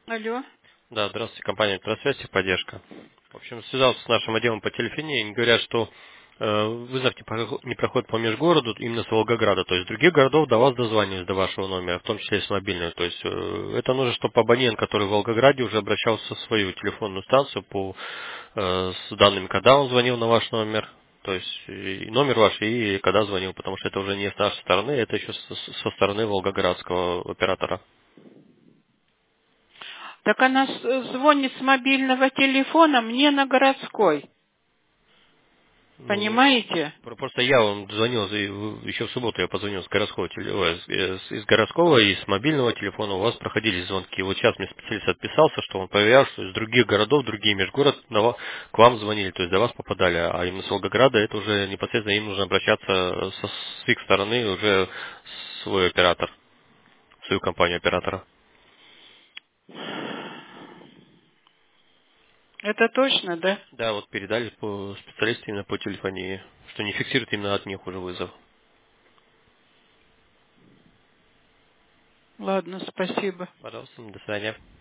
Алло. Да, здравствуйте, компания «Электросвязь» и поддержка. В общем, связался с нашим отделом по телефонии, они говорят, что вызов не проходит по межгороду, именно с Волгограда. То есть с других городов до вас дозванивались, до вашего номера, в том числе и с мобильного. То есть это нужно, чтобы абонент, который в Волгограде, уже обращался в свою телефонную станцию с данными, когда он звонил на ваш номер. То есть и номер ваш, и когда звонил, потому что это уже не с нашей стороны, это еще со стороны волгоградского оператора. Так она звонит с мобильного телефона мне на городской. Ну, Понимаете? просто я вам звонил, еще в субботу я позвонил с городского, из городского и с мобильного телефона, у вас проходили звонки. Вот сейчас мне специалист отписался, что он проверял, что из других городов, другие межгород к вам звонили, то есть до вас попадали, а именно с Волгограда это уже непосредственно им нужно обращаться с их стороны уже в свой оператор, в свою компанию оператора. Это точно, да? Да, вот передали по специалисту именно по телефонии, что не фиксирует именно от них уже вызов. Ладно, спасибо. Пожалуйста, до свидания.